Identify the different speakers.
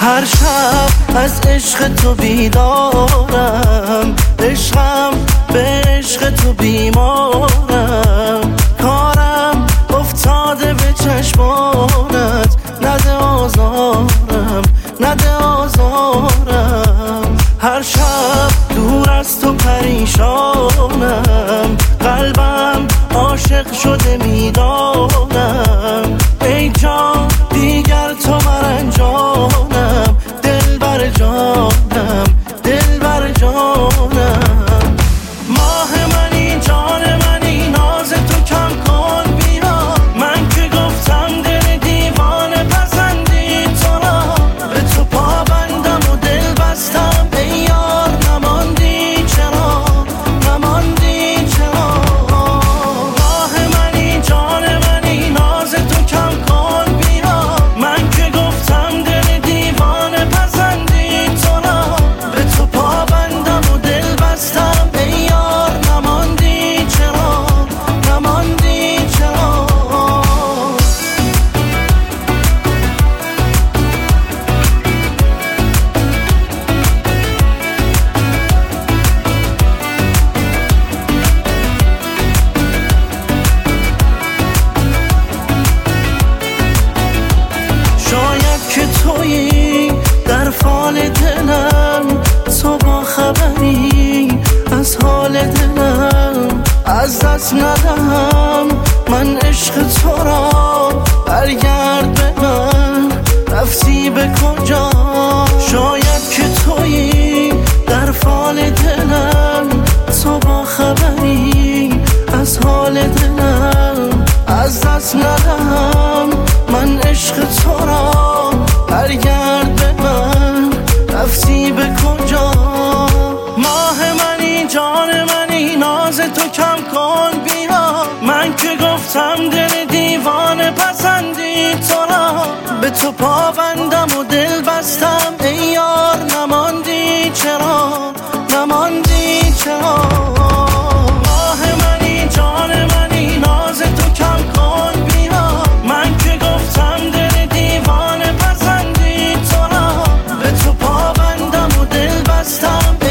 Speaker 1: هر شب از عشق تو بیدارم، عشقم به عشق تو بیمارم. کارم افتاده به چشمانت، نده آزارم، نده آزارم. هر شب دور از تو پریشانم، قلبم عاشق شده میدانم. ای جان دیگر تو مرنجانم، دلبر جانم، دلبر جانم. ماه منی، جان منی، ناز تو کم کن بیا. من که گفتم دل دیوانه پسندی تو را، به تو پابندم و دل بستم. ای یار نماندی چرا، نماندی چرا. ماه منی، جان منی، ناز تو کم کن بیا. من که گفتم دل دیوانه پسندی تو را، به تو پابندم و دل بستم. ای یار نماندی چرا، نماندی چرا. شاید که تویی در فال دلم، تو با خبری از حال دلم. از دست ندهم من عشق تو را، برگرد به من، رفتی به کجا. شاید که تویی در فال دلم، تو با خبری از حال دلم. از دست ندهم من عشق تو را، برگرد به من، رفتی به کجا. ماه منی، جان منی، ناز تو کم کن بیا. من که گفتم دل دیوانه پسندی تو را، به تو پابندم و دل بستم. ای یار نماندی چرا، نماندی چرا. ماه منی، جان منی، ناز تو کم کن بیا. من که گفتم دل دیوانه پسندی تو را، به تو پابندم و دل بستم.